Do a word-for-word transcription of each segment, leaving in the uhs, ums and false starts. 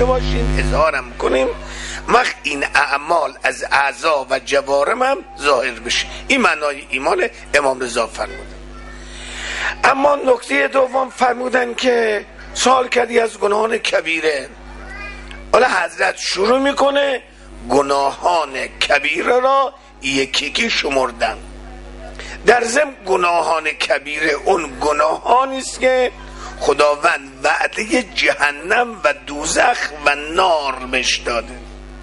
داشته باشیم، اظهارم کنیم، وقت این اعمال از اعضا و جوارم هم ظاهر بشه. این معنای ایمان امام رضا فرمودن. اما نکته دوم فرمودن که سوال کردی از گناهان کبیره. حالا حضرت شروع میکنه گناهان کبیره را یکی یکی شمردن. در ضمن گناهان کبیره اون گناهانی است که خداوند وعده جهنم و دوزخ و نار بهش داده.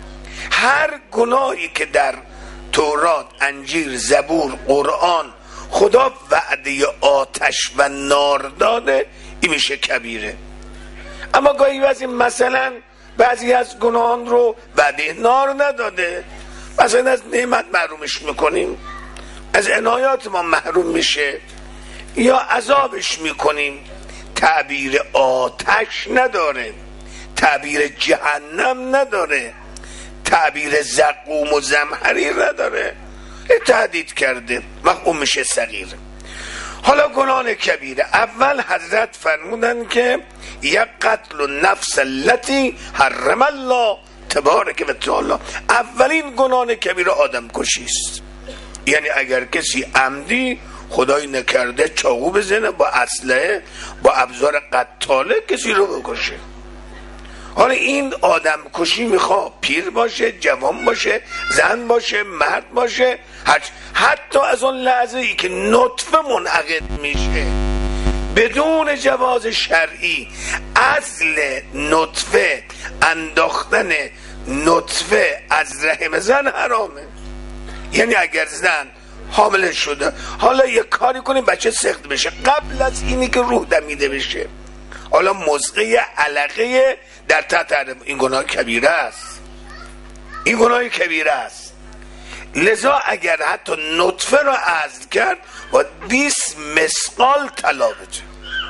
هر گناهی که در تورات، انجیل، زبور، قرآن خدا وعده آتش و نار داده، این میشه کبیره. اما گاهی بعضی مثلا بعضی از گناهان رو وعده نار نداده، مثلا از نعمت محرومش میکنیم، از عنایات ما محروم میشه، یا عذابش میکنیم. تعبیر آتش نداره، تعبیر جهنم نداره، تعبیر زقوم و زمهریر نداره، تهدید کرده و اون میشه صغیر. حالا گناهان کبیره، اول حضرت فرمودن که یک قتل النفس التي حرم الله تبارک و تعالی. اولین گناهان کبیره آدم کشی است. یعنی اگر کسی عمدی خدای نکرده چاقو بزنه با اسلحه با ابزار قتاله کسی رو بکشه. حالا این آدم کشی میخواد پیر باشه، جوان باشه، زن باشه، مرد باشه، حتی از اون لحظه ای که نطفه منعقد میشه بدون جواز شرعی، اصل نطفه انداختن نطفه از رحم زن حرامه. یعنی اگر زن حامل شده حالا یک کاری کنیم بچه سخت بشه قبل از اینی که روح دمیده بشه، حالا مزقه علقه در تحت حرم، این گناه کبیره است. این گناه کبیره است. لذا اگر حتی نطفه را عزل کرد و بیست مسقال طلا بده.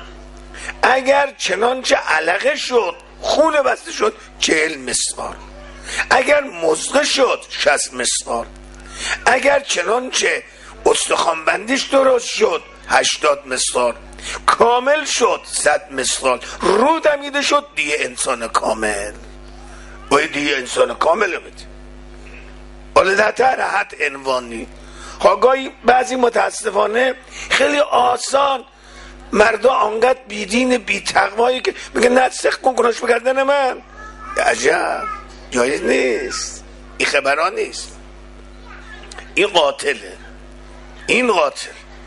اگر چنانچه علقه شد خون بسته شد چهل مسقال. اگر مزقه شد شصت مسقال. اگر چنانچه استخوان بندیش درست شد هشتاد مسقال. کامل شد صد مسقال. رو دمیده شد دیگه انسان کامل. باید دیگه انسان کامل بده. حالا در تحت عنوانی خواهی بعضی متاسفانه خیلی آسان مردا آنقدر بیدین بی تقوایی که میگه نه سخت کن گناهش بگردن من. عجب جایز نیست. این خبران نیست. این قاتله. این قاتل.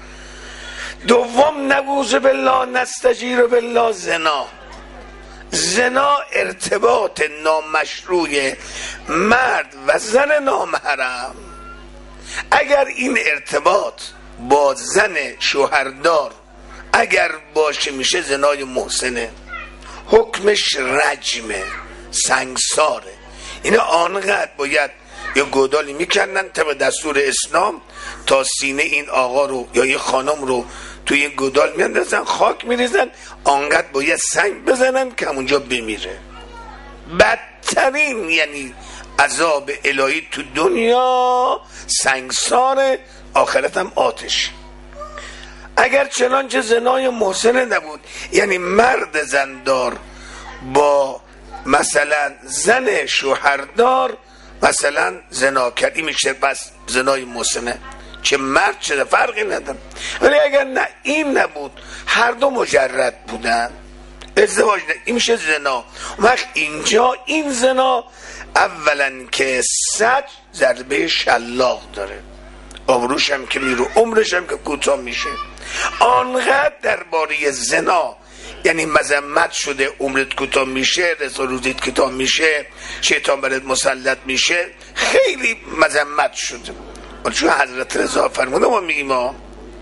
دوم نعوذ بالله نستجیر بالله زنا. زنا ارتباط نامشروع مرد و زن نامحرم. اگر این ارتباط با زن شوهردار اگر باشه میشه زنای محسنه، حکمش رجمه، سنگساره. این آنقدر باید یه گودالی میکنن طبق دستور اسلام تا سینه این آقا رو یا یه خانم رو توی این گودال میاندازن، خاک میریزن، آنقدر باید سنگ بزنن که همونجا بمیره. بدترین یعنی عذاب الهی تو دنیا سنگسار، آخرت هم آتش. اگر چنانچه زنای محسنه نبود، یعنی مرد زندار با مثلا زن شوهردار مثلا زنا کرد، این میشه بس زنای محسنه. چه مرد چه فرقی نداره. ولی اگر نه این نبود، هر دو مجرد بودن، ازدواج نه، این میشه زنا. وقت اینجا این زنا اولا که صد ضربه شلاق داره، آبروش هم که میرو، عمرش هم که کوتاه میشه. آنقدر درباره زنا یعنی مذمت شده، عمرت کوتاه میشه، رزق روزیت کوتاه میشه، شیطان برات مسلط میشه، خیلی مذمت شده. چون حضرت رضا فرمودن ما میگیم ما.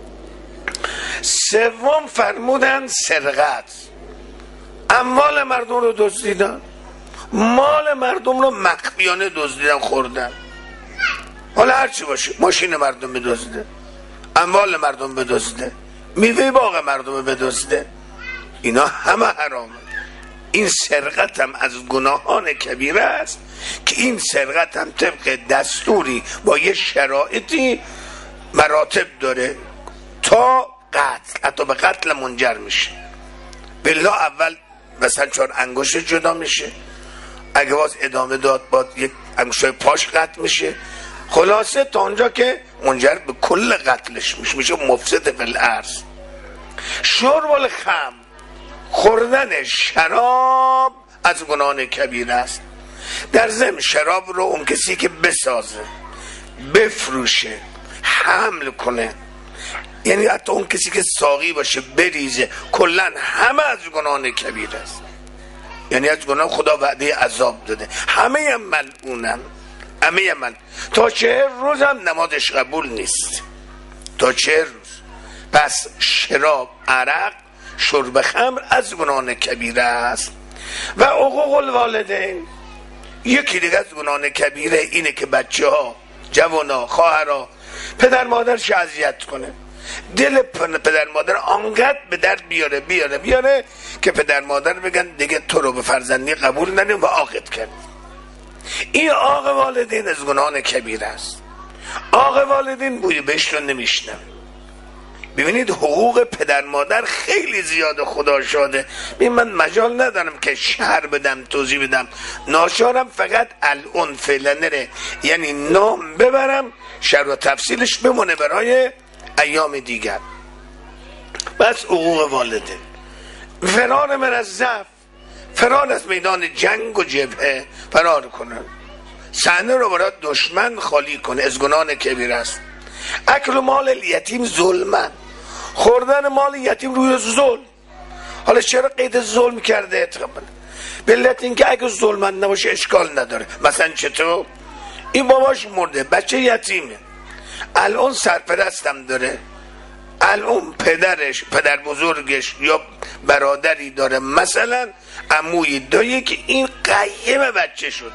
سوم فرمودن سرقت، اموال مردم رو دزدیدن، مال مردم رو مخفیانه دزدیدن خوردن. حالا هرچی باشه، ماشین مردم بدزده، اموال مردم بدزده، میوه باغ مردم بدزده، اینا همه حرامه. این سرقت هم از گناهان کبیره است که این سرقت هم طبق دستوری با یه شرایطی مراتب داره تا قتل، حتی به قتل منجر میشه. بالله اول مثلا چهار انگشت جدا میشه، اگه باز ادامه داد با یک انگشتای پاش قطع میشه. خلاصه تا اونجا که منجر به کل قتلش میشه، میشه مفسد فی الارض. شرب الخمر، خوردن شراب از گناهان کبیره است. در ضمن شراب رو اون کسی که بسازه، بفروشه، حمل کنه، یعنی حتی اون کسی که ساقی باشه بریزه، کلن همه از گناهان کبیره است. یعنی از گناه خدا وعده عذاب داده، همه هم ملعونن، همه هم ملعون. تا چهر روز هم نمازش قبول نیست، تا چهر روز. پس شراب، عرق، شرب خمر از گناهان کبیره است. و حقوق الوالدین، یکی دیگه از گناهان کبیره اینه که بچه ها، جوانا، خواهرها پدر مادرش اذیت کنه، دل پدر مادر آنقدر به درد بیاره بیاره بیاره که پدر مادر بگن دیگه تو رو به فرزندی قبول نداریم و عاقت کرد. این عاق والدین از گناهان کبیره است. عاق والدین بوی بهش رو نمیشنم. ببینید حقوق پدر مادر خیلی زیاده، خدا شاده. ببین من مجال ندارم که شرح بدم، توضیح بدم، ناشارم فقط الان فعلا نره، یعنی نام ببرم، شرح و تفصیلش بمونه برای ایام دیگر. بس حقوق والدین، فرار من از ضعف، فرار از میدان جنگ و جبهه، فرار کنن، صحنه رو برای دشمن خالی کنه، از گناهان کبیره است. اکل مال الیتیم ظلمن، خوردن مال یتیم روی ظلم. حالا چرا قید ظلم کرده؟ به علت اینکه اگه ظلمن نباشه اشکال نداره. مثلا چطور؟ این باباش مرده، بچه یتیمه، الان سرپرستم داره، الان پدرش، پدر بزرگش یا برادری داره، مثلا عمویی دایی که این قیم بچه شده،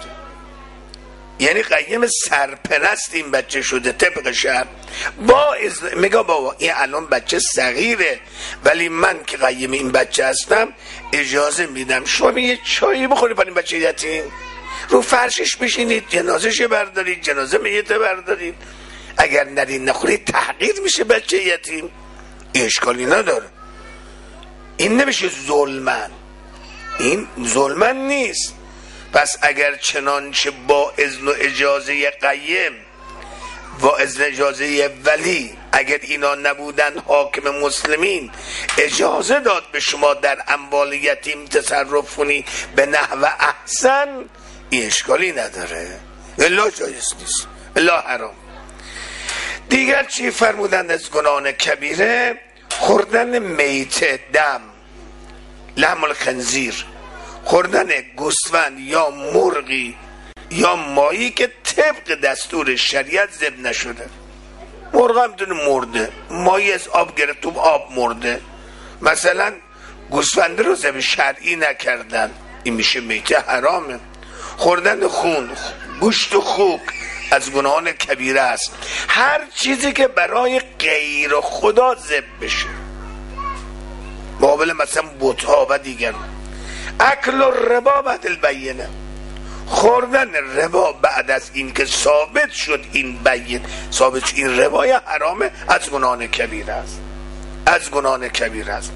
یعنی قیم سرپرست این بچه شده طبق شرع. با از... میگه بابا این الان بچه صغیره، ولی من که قیم این بچه هستم اجازه میدم شما یه چایی بخوری پا این بچه یتیم، رو فرشش بشینید، جنازش بردارید، جنازه میت بردارید، اگر ندین نخورید تحقیر میشه بچه یتیم، اشکالی نداره. این نمیشه ظلمن، این ظلمن نیست. پس اگر چنانچه با اذن و اجازه قیم و اذن اجازه ولی، اگر اینا نبودن حاکم مسلمین اجازه داد به شما در اموال یتیم تصرف کنی به نحو احسن، این اشکالی نداره، الا جایز نیست، الا حرام. دیگر چی فرمودند از گناهان کبیره؟ خوردن میت، دم، لحم الخنزیر، خوردن گوسفند یا مرغی یا مایی که طبق دستور شریعت ذبح نشده. مرغ هم دونه مرده، مایی از آب گرفت تو آب مرده، مثلا گوسفند رو ذبح شرعی نکردن، این میشه میته، حرامه. خوردن خون، گوشت و خوک از گناهان کبیره است. هر چیزی که برای غیر خدا ذبح بشه، مقابل مثلا بت‌ها و دیگر. اکل الربا بعد البینه، خوردن ربا بعد از این که ثابت شد این بین، ثابت شد این ربای حرامه، از گناهان کبیره است، از گناهان کبیره است.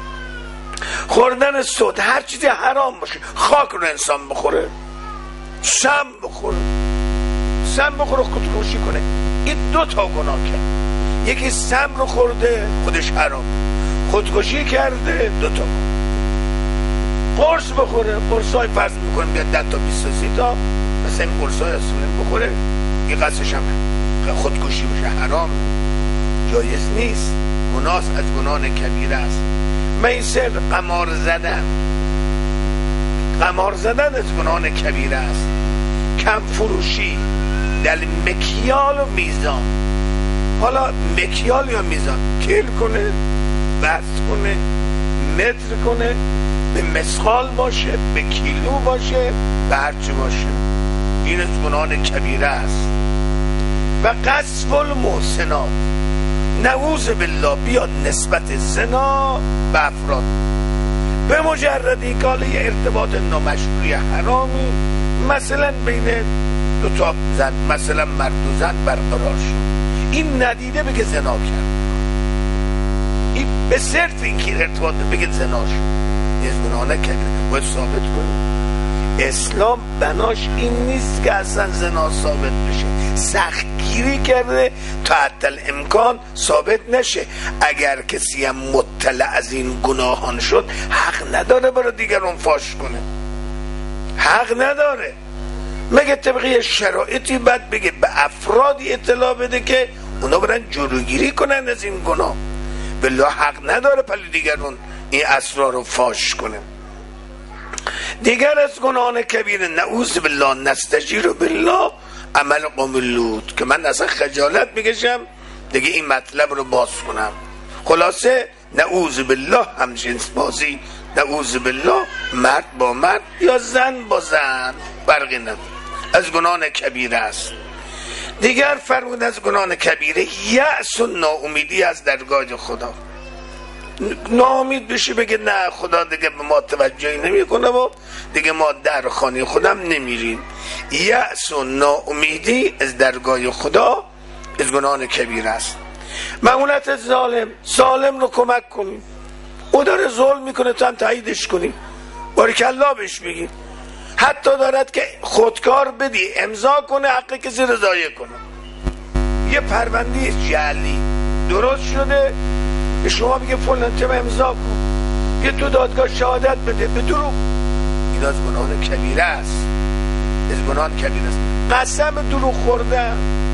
خوردن سود، هر چیزی حرام باشه، خاک رو انسان بخوره، سم بخوره، سم بخوره خودکشی کنه، این دو تا گناه کرد. یکی سم رو خورده خودش حرام، خودکشی کرده دو تا. قرص بخوره، قرص های فرض میکنه بیاد ده تا بیست تا سی تا، مثلا این قرص های اصلا بخوره، این قصدش هم خودکشی بشه، حرام، جایز نیست، گناه از گناهان کبیره است. میسر، قمار زدن، قمار زدن از گناهان کبیره است. کم فروشی در مکیال و میزان، حالا مکیال یا میزان، کیل کنه، بست کنه، متر کنه، به مسخال باشه، به کیلو باشه، به هرچی باشه، این از گناهان کبیره است. و قذف المحسنات، نعوذ بالله بیاد نسبت زنا به افراد، به مجرد این کاله ارتباط نامشروعی حرامی، مثلا بین دو تا زن، مثلا مرد و زن برقرار شد، این ندیده بگه زنا کرد، این به صرف این که ارتباط بگه زنا شد، از گناهان کبیره باید ثابت کنه. اسلام بناش این نیست که اصلا زنا ثابت بشه، سختگیری کرده تا حتی الامکان ثابت نشه. اگر کسی هم مطلع از این گناهان شد حق نداره برای دیگران فاش کنه، حق نداره. مگه طبقی شرایطی بعد بگه به افرادی اطلاع بده که اونا برن جلوگیری کنن از این گناه. بالله حق نداره پلی دیگران این اسرار رو فاش کنه. دیگر از گناهان کبیره نعوذ بالله نستجیر بالله عمل قوم لوط که من اصلا خجالت میکشم دیگه این مطلب رو باز کنم. خلاصه نعوذ بالله هم جنس بازی، نعوذ بالله مرد با مرد یا زن با زن فرقی نداره، از گناهان کبیره است. دیگر فرمود از گناهان کبیره یأس و ناامیدی از درگاه خدا. ناامید بشی بگه نه خدا دیگه به ما توجهی نمیکنه و دیگه ما در خانه خودم نمیریم. یأس و ناامیدی از درگاه خدا از گناهان کبیره است. مأمونت ظالم، ظالم رو کمک کنیم، او داره ظلم میکنه تو هم تاییدش کنی، بارکالله بهش بگی، حتی دارد که خودکار بدی امضا کنه حق کسی رو ضایع کنه. یه پرونده جعلی درست شده به شما میگه فلان تم امضا کن، یه تو دادگاه شهادت بده به دروغ، این از گناهان کبیره است، از گناهان کبیره است. قسم دروغ خوردن،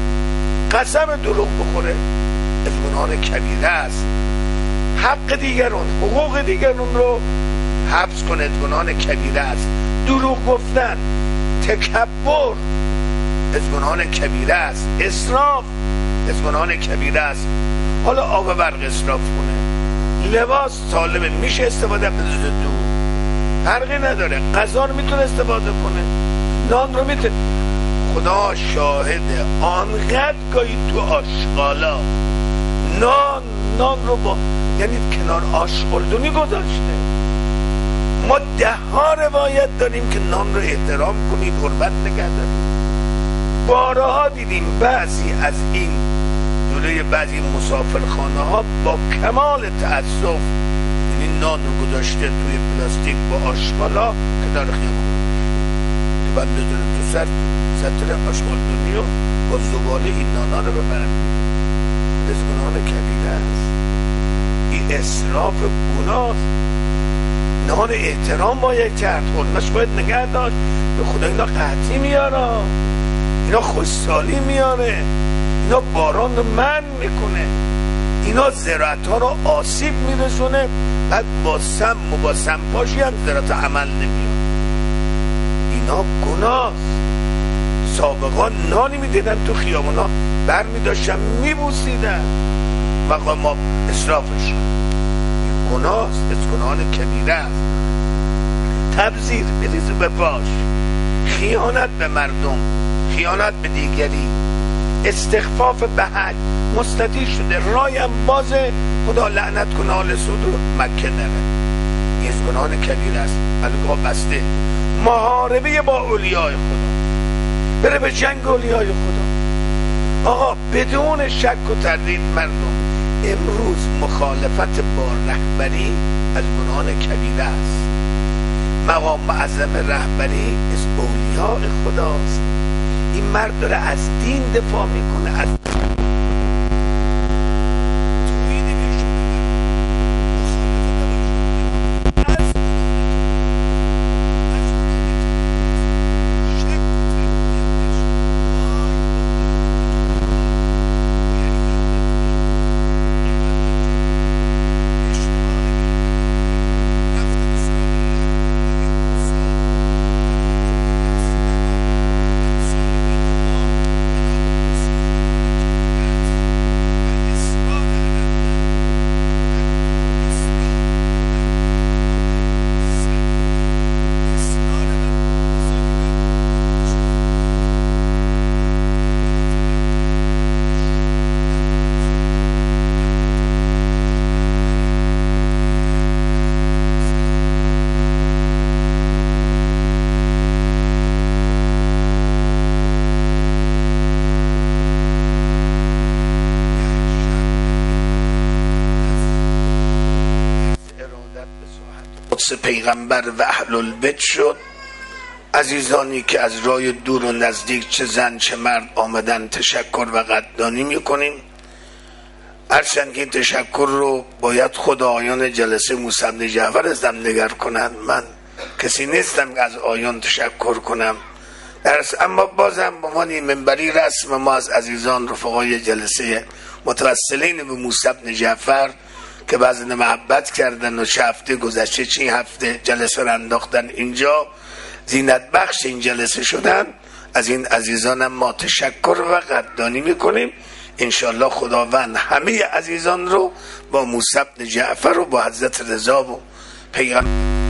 قسم دروغ بخوره از گناهان کبیره است. حق دیگرون، حقوق دیگرون رو حبس کنه از گناهان کبیره است. دروغ گفتن، تکبر از گناهان کبیره است. اسراف از گناهان کبیره است. حالا آب برق اسراف کنه، لباس طالبه میشه استفاده بدوزه دو، فرقی نداره، غذا رو میتونه استفاده کنه، نان رو میتونه. خدا شاهده آنقدر گاهی تو آشغالا نان نان رو با یعنی کنار آشغالدونی گذاشته. ما ده ها روایت داریم که نان رو احترام کنید، حرمت نگه دارید. بارها دیدیم بعضی از این جلوی بعضی مسافرخانه ها با کمال تأسف این نان رو گذاشته توی پلاستیک با آشغالا کنار خیابون، بعد بذارن تو سر سطر آشغالدونی و با زباله این نانا رو ببرن. از گناهان کبیره است، این اسراف گناه. نان احترام باید کرد، حرمتش باید نگه داشت. به خدا اینا قحطی میاره، اینا خوشحالی میاره، اینا باران رو من میکنه، اینا زراعت ها رو آسیب میرسونه. بعد با سم و با سمپاشی هم زراعت عمل نمیاد. اینا گناه. سابقا نانی میدیدن تو خیابونا بر میداشتن میبوسیدن و ما اصرافش گناه است، از گناهان کبیره است. تبذیر بریز به باش، خیانت به مردم، خیانت به دیگری، استخفاف به حق مستطیع شده، رایم بازه، خدا لعنت کنه آل سود و مکه نره. این از گناهان کبیره است. الگاه بسته. محاربه با اولیای خدا، بره به جنگ اولیای خدا. آقا بدون شک و تردید مردم امروز مخالفت با رهبری از گناهان کبیره است. مقام معظم رهبری از اولیاء خداست. این مرد داره از دین دفاع میکنه، از پیغمبر و اهل البیت شد. عزیزانی که از راه دور و نزدیک چه زن چه مرد آمدن تشکر و قدردانی میکنیم. هرچند که این تشکر رو باید خود آیان جلسه موسی بن جعفر ازم نگر کنن، من کسی نیستم که از آیان تشکر کنم درس، اما بازم به عنوان منبری رسم ما از عزیزان رفقای جلسه متوسلین به موسی بن جعفر که بعضی محبت کردن و چه هفته گذشته چه هفته جلسه رو انداختن اینجا زینت بخش این جلسه شدن، از این عزیزانم ما تشکر و قدردانی میکنیم. انشالله خداوند همه عزیزان رو با موسی بن جعفر و با حضرت رضا و پیغمبر